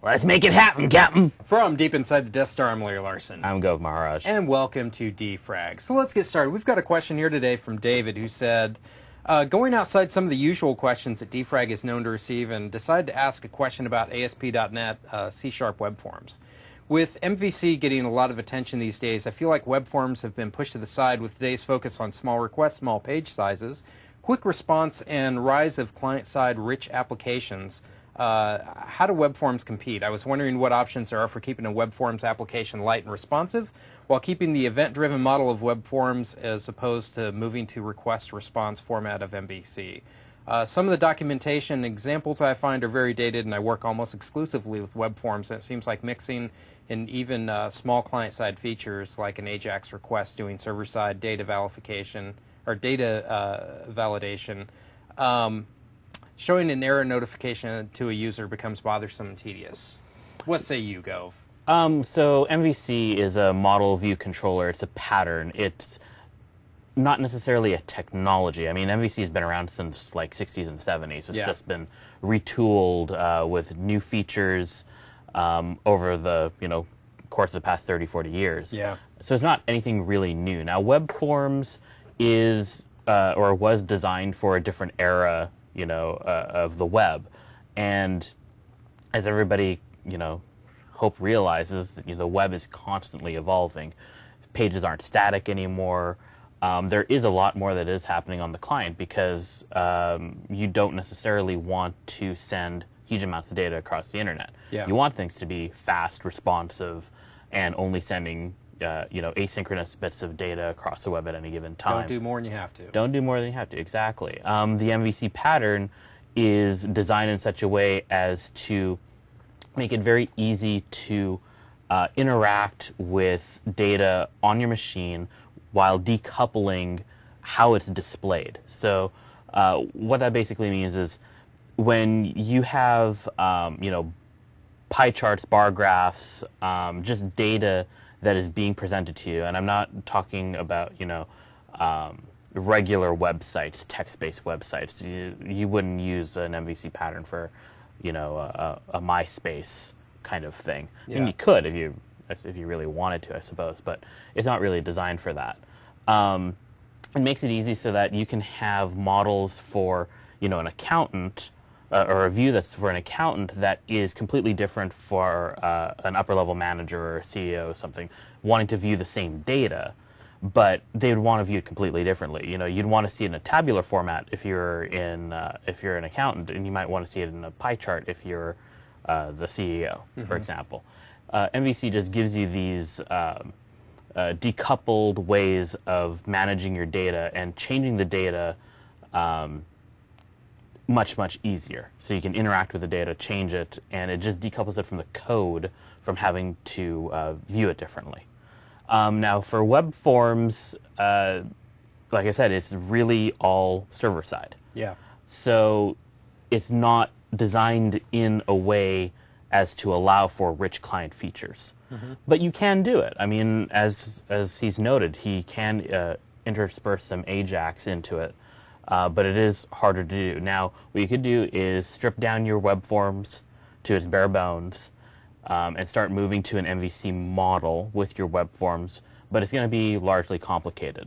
Let's make it happen, Captain. From deep inside the Death Star, I'm Larry Larson. I'm Gov Maharaj. And welcome to Defrag. So let's get started. We've got a question here today from David who said, going outside some of the usual questions that Defrag is known to receive and decided to ask a question about ASP.NET C# web forms. With MVC getting a lot of attention these days, I feel like web forms have been pushed to the side with today's focus on small requests, small page sizes, quick response, and rise of client-side rich applications. How do web forms compete? I was wondering what options there are for keeping a web forms application light and responsive while keeping the event-driven model of web forms as opposed to moving to request-response format of MVC. Some of the documentation examples I find are very dated, and I work almost exclusively with web forms, and it seems like mixing in even small client-side features like an AJAX request doing server-side data validation or data validation. Showing an error notification to a user becomes bothersome and tedious. What say you, Gov? So MVC is a model view controller. It's a pattern. It's not necessarily a technology. I mean, MVC has been around since like 60s and 70s. It's just been retooled with new features over the course of the past 30, 40 years. Yeah. So it's not anything really new. Now, web forms is or was designed for a different era of the web, and as everybody hope realizes, the web is constantly evolving. Pages aren't static anymore. There is a lot more that is happening on the client because you don't necessarily want to send huge amounts of data across the internet. Yeah. You want things to be fast, responsive, and only sending asynchronous bits of data across the web at any given time. Don't do more than you have to. Don't do more than you have to, exactly. The MVC pattern is designed in such a way as to make it very easy to interact with data on your machine while decoupling how it's displayed. So what that basically means is when you have pie charts, bar graphs, just data that is being presented to you, and I'm not talking about regular websites, text-based websites. You wouldn't use an MVC pattern for a MySpace kind of thing. Yeah. I mean, you could if you really wanted to, I suppose, but it's not really designed for that. It makes it easy so that you can have models for an accountant or a view that's for an accountant that is completely different for an upper-level manager or a CEO or something wanting to view the same data, but they would want to view it completely differently. You'd want to see it in a tabular format if you're an accountant, and you might want to see it in a pie chart if you're the CEO, for example. MVC just gives you these decoupled ways of managing your data and changing the data much, much easier. So you can interact with the data, change it, and it just decouples it from the code from having to view it differently. Now, for web forms, like I said, it's really all server-side. Yeah. So it's not designed in a way as to allow for rich client features. But you can do it. I mean, as he's noted, he can intersperse some AJAX into it. But it is harder to do. Now, what you could do is strip down your web forms to its bare bones and start moving to an MVC model with your web forms, but it's going to be largely complicated.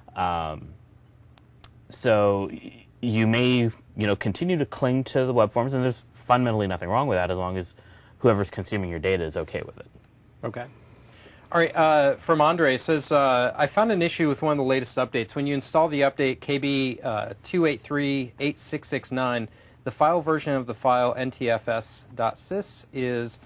So you may continue to cling to the web forms, and there's fundamentally nothing wrong with that as long as whoever's consuming your data is okay with it. Okay. All right, from Andre, it says, I found an issue with one of the latest updates. When you install the update KB 2838669, the file version of the file ntfs.sys is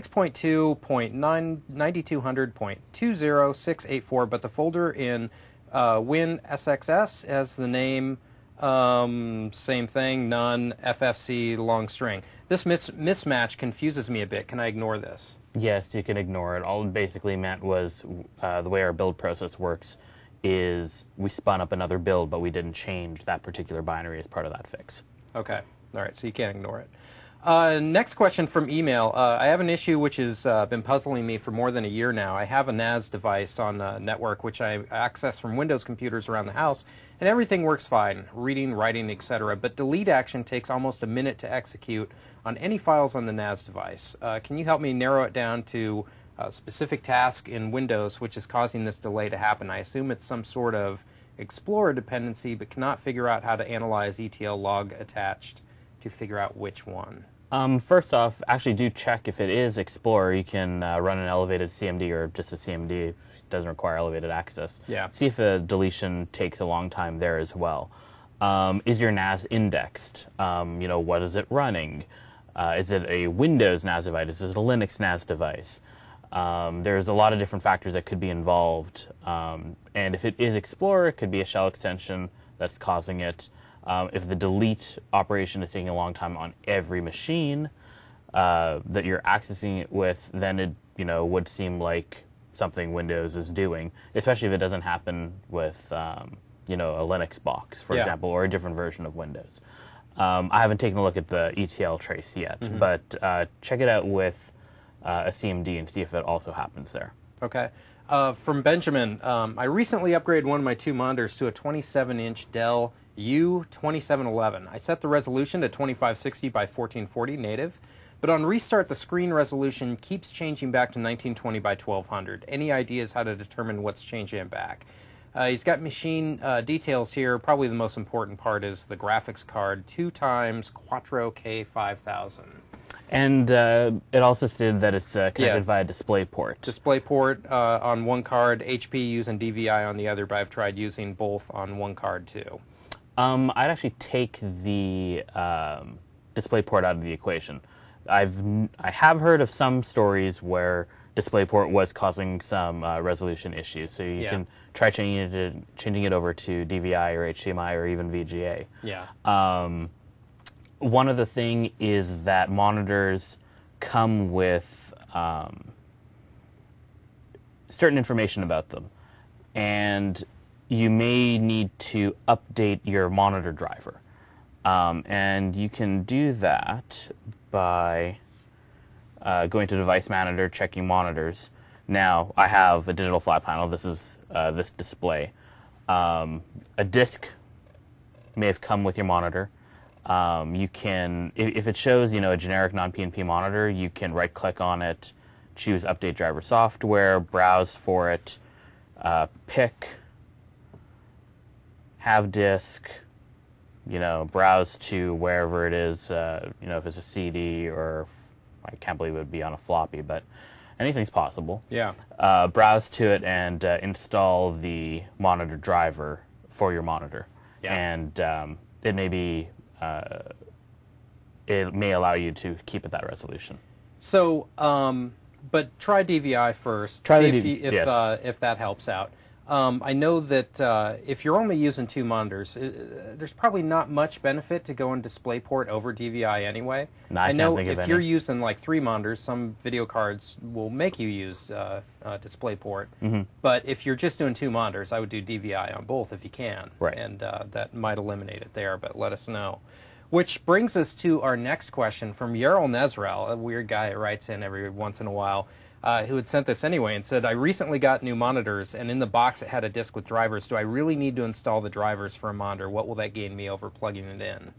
6.2.9200.20684, but the folder in WinSXS has the name, same thing, none, FFC, long string. This mismatch confuses me a bit. Can I ignore this? Yes, you can ignore it. All it basically meant was the way our build process works is we spun up another build, but we didn't change that particular binary as part of that fix. Okay. All right, so you can't ignore it. Next question from email. I have an issue which has been puzzling me for more than a year now. I have a NAS device on a network which I access from Windows computers around the house, and everything works fine, reading, writing, etc. But delete action takes almost a minute to execute on any files on the NAS device. Can you help me narrow it down to a specific task in Windows which is causing this delay to happen? I assume it's some sort of Explorer dependency, but cannot figure out how to analyze ETL log attached to figure out which one. First off, actually do check if it is Explorer. You can run an elevated CMD or just a CMD if it doesn't require elevated access. Yeah. See if a deletion takes a long time there as well. Is your NAS indexed? What is it running? Is it a Windows NAS device? Is it a Linux NAS device? There's a lot of different factors that could be involved. And if it is Explorer, it could be a shell extension that's causing it. If the delete operation is taking a long time on every machine that you're accessing it with, then it would seem like something Windows is doing, especially if it doesn't happen with a Linux box, for example, or a different version of Windows. I haven't taken a look at the ETL trace yet, but check it out with a CMD and see if it also happens there. Okay. From Benjamin, I recently upgraded one of my two monitors to a 27-inch Dell U2711. I set the resolution to 2560 by 1440 native, but on restart the screen resolution keeps changing back to 1920 by 1200. Any ideas how to determine what's changing it back? He's got machine details here. Probably the most important part is the graphics card, 2x Quattro K5000. And it also stated that it's connected via DisplayPort. DisplayPort on one card, HP using DVI on the other, but I've tried using both on one card too. I'd actually take the DisplayPort out of the equation. I have heard of some stories where DisplayPort was causing some resolution issues, so you can try changing it over to DVI or HDMI or even VGA. Yeah. One other thing is that monitors come with certain information about them, and you may need to update your monitor driver. And you can do that by going to Device Manager, checking monitors. Now, I have a digital flat panel. This is this display. A disk may have come with your monitor. You can, if it shows, a generic non-PNP monitor, you can right-click on it, choose Update Driver Software, browse for it, pick, have disk, browse to wherever it is, if it's a CD or, I can't believe it would be on a floppy, but anything's possible. Yeah. Browse to it and install the monitor driver for your monitor. Yeah. And it may be it may allow you to keep at that resolution. So, but try DVI first. Try see if that helps out. I know that if you're only using two monitors, there's probably not much benefit to go in DisplayPort over DVI anyway. No, I know can't think of if any. you're using like three monitors, some video cards will make you use DisplayPort. But if you're just doing two monitors, I would do DVI on both if you can. Right. And that might eliminate it there, but let us know. Which brings us to our next question from Yarel Nezrel, a weird guy that writes in every once in a while, who had sent this anyway and said, I recently got new monitors, and in the box it had a disk with drivers. Do I really need to install the drivers for a monitor? What will that gain me over plugging it in?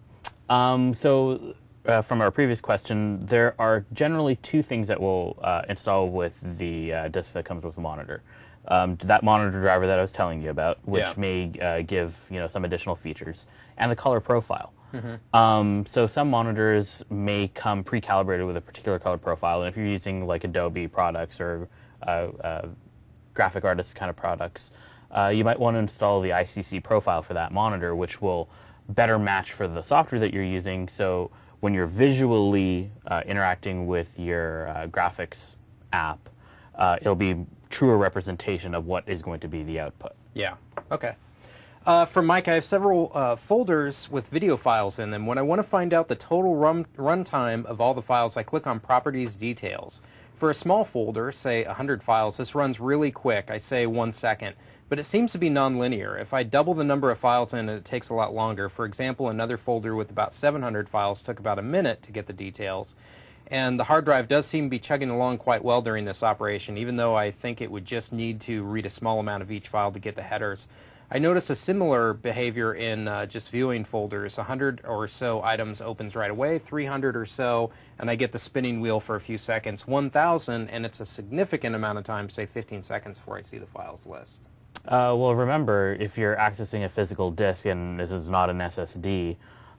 From our previous question, there are generally two things that will install with the disk that comes with the monitor. That monitor driver that I was telling you about, which may give some additional features, and the color profile. So some monitors may come pre-calibrated with a particular color profile, and if you're using like Adobe products or graphic artist kind of products, you might want to install the ICC profile for that monitor, which will better match for the software that you're using. So when you're visually interacting with your graphics app, it'll be truer representation of what is going to be the output. Yeah. Okay. From Mike, I have several folders with video files in them. When I want to find out the total runtime of all the files, I click on Properties Details. For a small folder, say 100 files, this runs really quick. I say 1 second. but it seems to be nonlinear. If I double the number of files in, it takes a lot longer. For example, another folder with about 700 files took about a minute to get the details. And the hard drive does seem to be chugging along quite well during this operation, even though I think it would just need to read a small amount of each file to get the headers. I notice a similar behavior in just viewing folders. 100 or so items opens right away, 300 or so, and I get the spinning wheel for a few seconds. 1,000, and it's a significant amount of time, say 15 seconds, before I see the files list. Well, remember, if you're accessing a physical disk and this is not an SSD,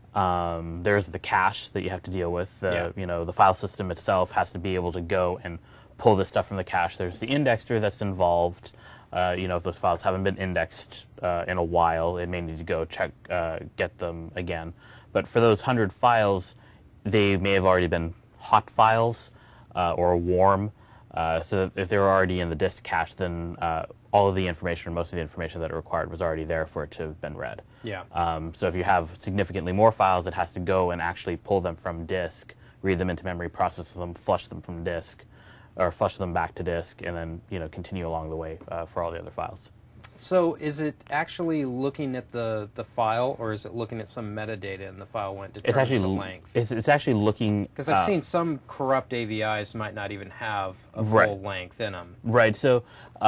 there's the cache that you have to deal with. The file system itself has to be able to go and pull this stuff from the cache. There's the indexer that's involved. If those files haven't been indexed in a while, it may need to go check, get them again. But for those 100 files, they may have already been hot files or warm. So that if they were already in the disk cache, then all of the information, or most of the information that it required, was already there for it to have been read. Yeah. So if you have significantly more files, it has to go and actually pull them from disk, read them into memory, process them, flush them from disk, or flush them back to disk, and then continue along the way for all the other files. So is it actually looking at the file, or is it looking at some metadata in the file when it determines the length? It's actually looking... Because I've seen some corrupt AVIs might not even have a full length in them. Right, so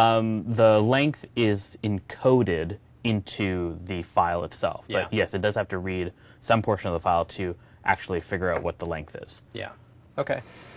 the length is encoded into the file itself. Yeah. But yes, it does have to read some portion of the file to actually figure out what the length is. Yeah. Okay.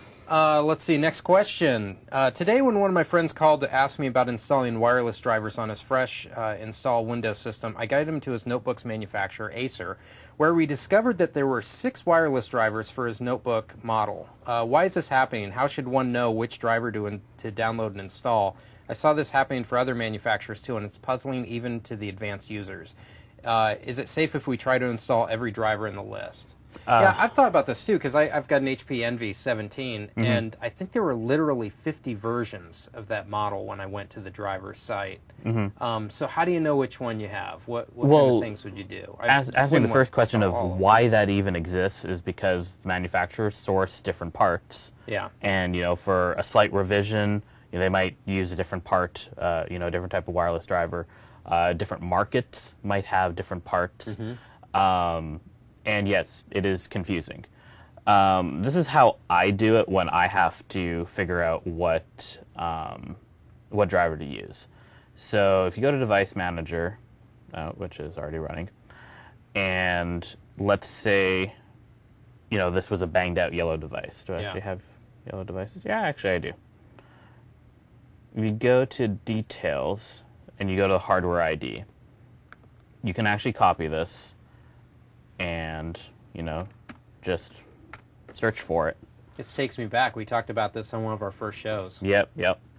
Let's see, next question. Today when one of my friends called to ask me about installing wireless drivers on his fresh installed Windows system, I guided him to his notebook's manufacturer, Acer, where we discovered that there were 6 wireless drivers for his notebook model. Why is this happening? How should one know which driver to download and install? I saw this happening for other manufacturers too, and it's puzzling even to the advanced users. Is it safe if we try to install every driver in the list? Yeah, I've thought about this too, because I've got an HP Envy 17, and I think there were literally 50 versions of that model when I went to the driver's site. So how do you know which one you have? What kind of things would you do? Asking the first question of why that even exists is because the manufacturers source different parts. Yeah. And, for a slight revision, they might use a different part, a different type of wireless driver. Different markets might have different parts. And yes, it is confusing. This is how I do it when I have to figure out what driver to use. So if you go to Device Manager, which is already running, and let's say, this was a banged out yellow device. Do I actually have yellow devices? Yeah, actually I do. If you go to Details and you go to Hardware ID, you can actually copy this and, just search for it. This takes me back. We talked about this on one of our first shows. Yep.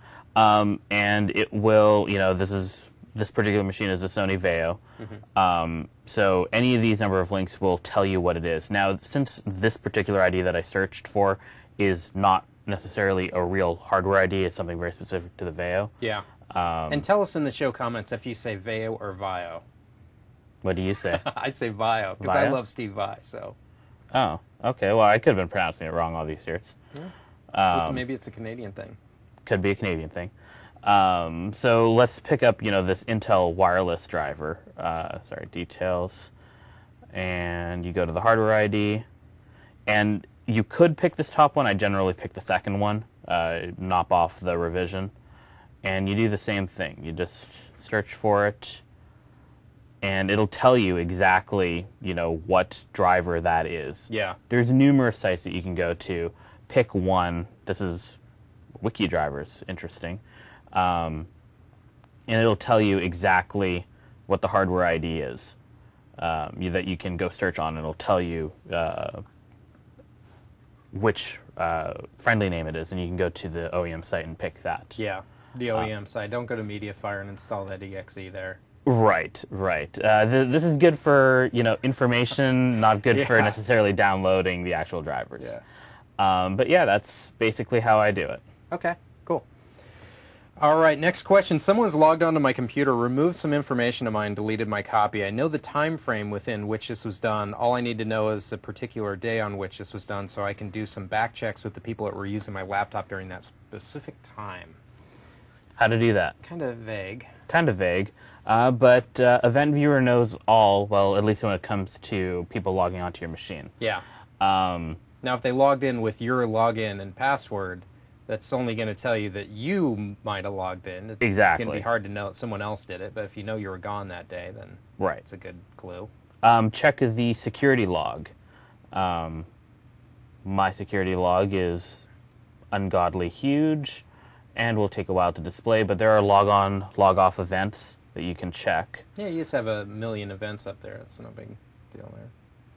And it will, this particular machine is a Sony Vaio. So any of these number of links will tell you what it is. Now, since this particular ID that I searched for is not necessarily a real hardware ID, it's something very specific to the Vaio. Yeah. And tell us in the show comments if you say Vaio or Vaio. What do you say? I'd say Vaio, because I love Steve Vai, so. Oh, okay. Well, I could have been pronouncing it wrong all these years. Yeah. Maybe it's a Canadian thing. Could be a Canadian thing. So let's pick up, this Intel wireless driver. Details. And you go to the hardware ID. And you could pick this top one. I generally pick the second one, knock off the revision. And you do the same thing. You just search for it. And it'll tell you exactly, what driver that is. Yeah. There's numerous sites that you can go to. Pick one. This is Wiki Drivers. Interesting. And it'll tell you exactly what the hardware ID is that you can go search on. It'll tell you which friendly name it is, and you can go to the OEM site and pick that. Yeah, the OEM site. Don't go to MediaFire and install that exe there. Right. This is good for information, not good for necessarily downloading the actual drivers. Yeah. But yeah, that's basically how I do it. Okay, cool. All right, next question. Someone's logged onto my computer, removed some information of mine, deleted my copy. I know the time frame within which this was done. All I need to know is the particular day on which this was done, so I can do some back checks with the people that were using my laptop during that specific time. How to do that? Kind of vague. kind of vague. But Event Viewer knows all, well, at least when it comes to people logging onto your machine. Yeah. Now, if they logged in with your login and password, that's only going to tell you that you might have logged in. It's Exactly. going to be hard to know that someone else did it, but if you know you were gone that day, then Right. it's a good clue. Check the security log. My security log is ungodly huge and will take a while to display, but there are log on, log off events that you can check. Yeah, you just have a million events up there. It's no big deal there.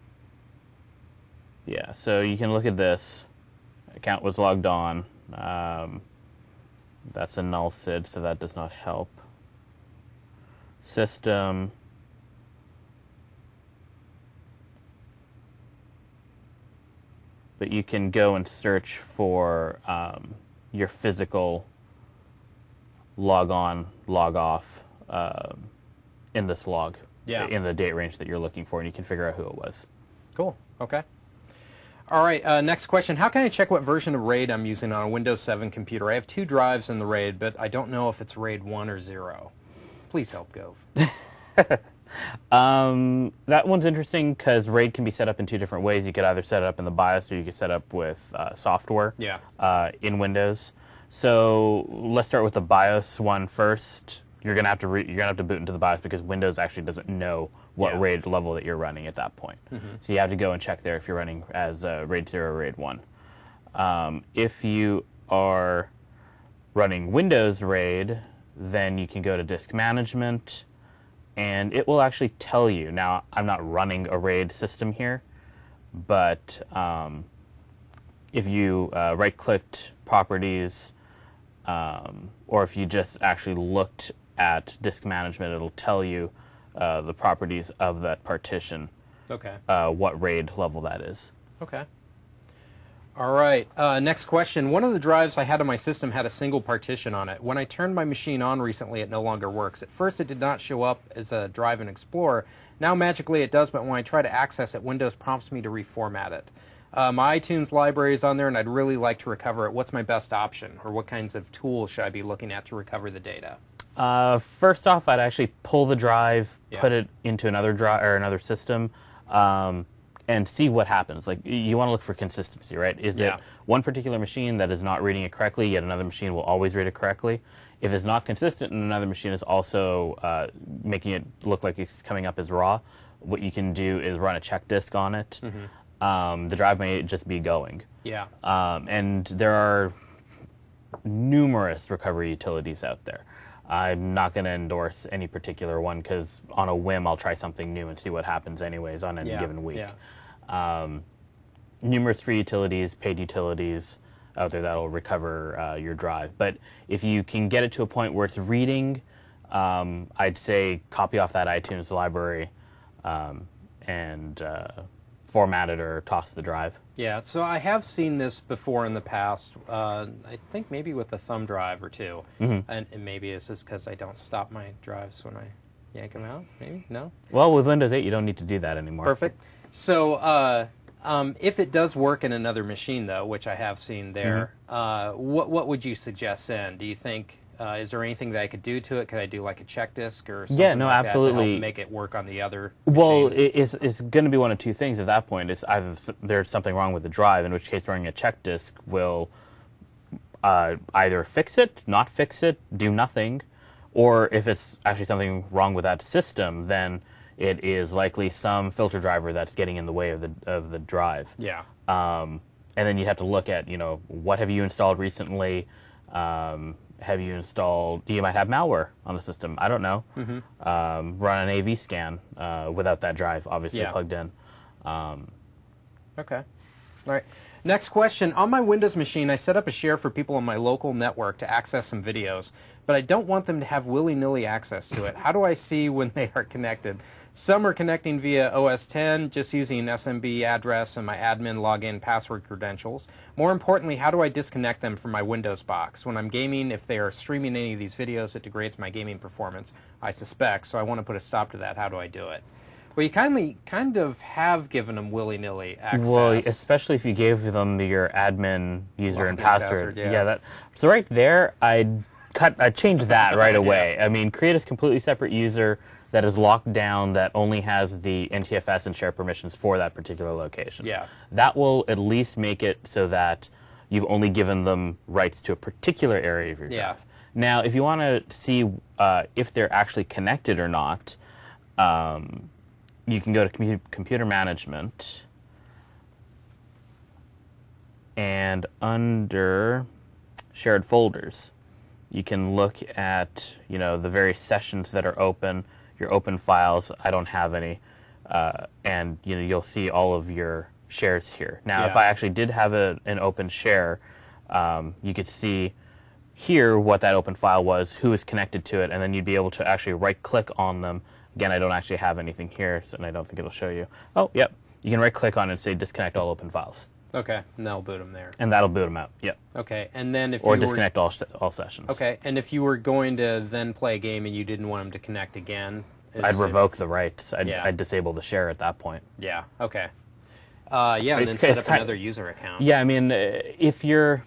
Yeah, so you can look at this. Account was logged on. That's a null SID, so that does not help. System. But you can go and search for your physical log on, log off in this log, in the date range that you're looking for, and you can figure out who it was. Cool. Okay. All right, next question. How can I check what version of RAID I'm using on a Windows 7 computer? I have 2 drives in the RAID, but I don't know if it's RAID 1 or 0. Please help, Gove. That one's interesting because RAID can be set up in 2 different ways. You could either set it up in the BIOS or you could set up with software in Windows. So let's start with the BIOS one first. You're gonna have to boot into the BIOS because Windows actually doesn't know what RAID level that you're running at that point. So you have to go and check there if you're running as RAID 0 or RAID 1. If you are running Windows RAID, then you can go to Disk Management, and it will actually tell you. Now, I'm not running a RAID system here, but if you right-clicked Properties, or if you just actually looked at Disk Management, it'll tell you the properties of that partition, what RAID level that is. Okay. All right. Next question. One of the drives I had on my system had a single partition on it. When I turned my machine on recently, it no longer works. At first, it did not show up as a drive in Explorer. Now, magically, it does, but when I try to access it, Windows prompts me to reformat it. My iTunes library is on there, and I'd really like to recover it. What's my best option, or what kinds of tools should I be looking at to recover the data? First off, I'd actually pull the drive, put it into another drive or another system, and see what happens. Like, you want to look for consistency, right? Is it one particular machine that is not reading it correctly, yet another machine will always read it correctly? If it's not consistent and another machine is also making it look like it's coming up as raw, what you can do is run a check disk on it. The drive may just be going. And there are numerous recovery utilities out there. I'm not going to endorse any particular one because on a whim I'll try something new and see what happens anyways on any given week. Numerous free utilities, paid utilities out there that'll recover your drive. But if you can get it to a point where it's reading, I'd say copy off that iTunes library and format it or toss the drive. Yeah, so I have seen this before in the past. I think maybe with a thumb drive or two. And maybe it's just because I don't stop my drives when I yank them out. Maybe? No? Well, with Windows 8, you don't need to do that anymore. Perfect. So if it does work in another machine, though, which I have seen there, what would you suggest then? Do you think, is there anything that I could do to it? Could I do like a check disk or something like absolutely. that to help make it work on the other machine? Well, it's going to be one of two things at that point. It's either there's something wrong with the drive, in which case running a check disk will either fix it, not fix it, do nothing, or if it's actually something wrong with that system, then it is likely some filter driver that's getting in the way of the drive. And then you have to look at, what have you installed recently? Have you installed, you might have malware on the system. I don't know. Run an AV scan without that drive obviously plugged in. Okay. All right. Next question. On my Windows machine, I set up a share for people on my local network to access some videos, but I don't want them to have willy-nilly access to it. How do I see when they are connected? Some are connecting via OS X, just using an SMB address and my admin login password credentials. More importantly, how do I disconnect them from my Windows box? When I'm gaming, if they are streaming any of these videos, it degrades my gaming performance, I suspect, so I want to put a stop to that. How do I do it? Well, you kind of have given them willy-nilly access. Well, especially if you gave them your admin user and password. Yeah. So right there, I'd change that right away. I mean, create a completely separate user that is locked down, that only has the NTFS and share permissions for that particular location. Yeah. That will at least make it so that you've only given them rights to a particular area of your drive. Now, if you want to see if they're actually connected or not, you can go to computer management, and under shared folders, you can look at the various sessions that are open, your open files. I don't have any, and you'll see all of your shares here. Now, if I actually did have an open share, you could see here what that open file was, who is connected to it, and then you'd be able to actually right-click on them. Again, I don't actually have anything here, and I don't think it'll show you. Oh, yep. You can right-click on it and say disconnect all open files. Okay, and that'll boot them there. And that'll boot them out, yep. Okay, and then if or disconnect all sessions. Okay, and if you were going to then play a game and you didn't want them to connect again? I'd revoke the rights. I'd disable the share at that point. Yeah, okay. And then set up another user account. Yeah, I mean, if you're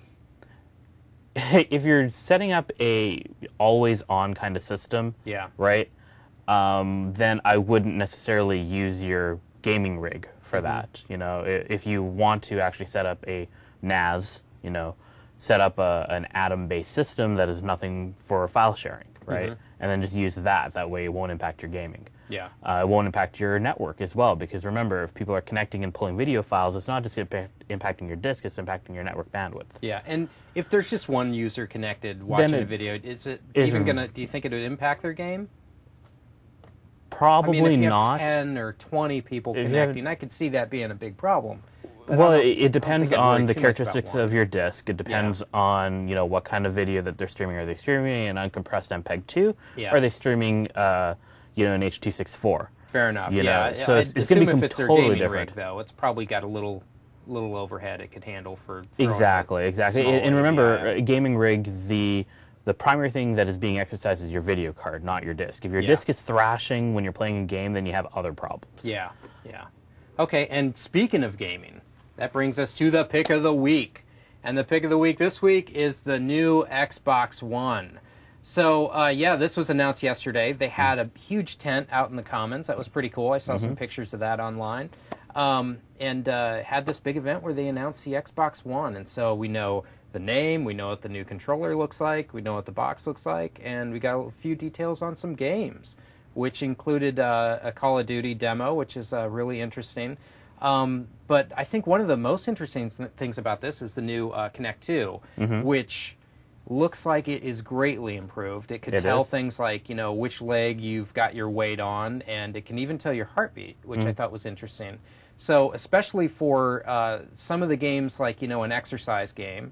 setting up a always-on kind of system, right, then I wouldn't necessarily use your gaming rig for that. If you want to actually set up a NAS, set up an Atom-based system that is nothing for file sharing, right, and then just use that. That way it won't impact your gaming. Yeah. It won't impact your network as well, because remember, if people are connecting and pulling video files, it's not just impacting your disk, it's impacting your network bandwidth. Yeah, and if there's just one user connected watching a video, is it even going to, do you think it would impact their game? Probably if you not. have 10 or 20 people connecting, I could see that being a big problem. But well, it depends on the characteristics of your disk. It depends on what kind of video that they're streaming. Are they streaming an uncompressed MPEG-2? Are they streaming an H.264? Fair enough. So it's going to be totally different. Rig, though, it's probably got a little overhead it could handle for exactly. And remember, gaming rig, the primary thing that is being exercised is your video card, not your disk. If your disk is thrashing when you're playing a game, then you have other problems. Yeah. Okay, and speaking of gaming, that brings us to the pick of the week. And the pick of the week this week is the new Xbox One. So, this was announced yesterday. They had a huge tent out in the Commons. That was pretty cool. I saw some pictures of that online. And had this big event where they announced the Xbox One. And so we know the name, we know what the new controller looks like, we know what the box looks like, and we got a few details on some games, which included a Call of Duty demo, which is really interesting. But I think one of the most interesting things about this is the new Kinect 2, which looks like it is greatly improved. It could tell things like, which leg you've got your weight on, and it can even tell your heartbeat, which I thought was interesting. So especially for some of the games like, an exercise game,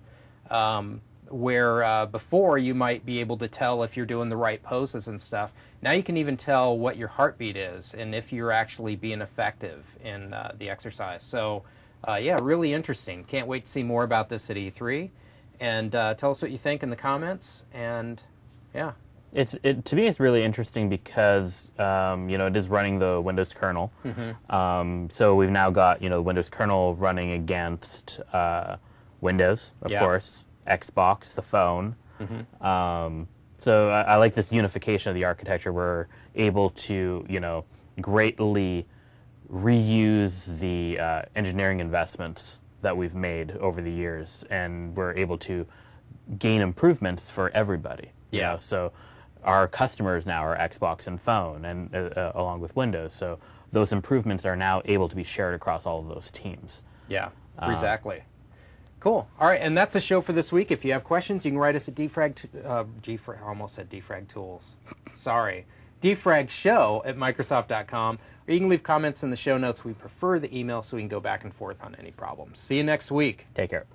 where before you might be able to tell if you're doing the right poses and stuff. Now you can even tell what your heartbeat is and if you're actually being effective in the exercise. So, really interesting. Can't wait to see more about this at E3. And tell us what you think in the comments. And, yeah. To me, it's really interesting because, it is running the Windows kernel. So we've now got, the Windows kernel running against Windows, of course, Xbox, the phone. So I like this unification of the architecture. We're able to, greatly reuse the engineering investments that we've made over the years, and we're able to gain improvements for everybody. So our customers now are Xbox and phone, and along with Windows. So those improvements are now able to be shared across all of those teams. Yeah, exactly. Cool. All right, and that's the show for this week. If you have questions, you can write us at I almost said Defrag Tools. Sorry. defragshow@microsoft.com, or you can leave comments in the show notes. We prefer the email so we can go back and forth on any problems. See you next week. Take care.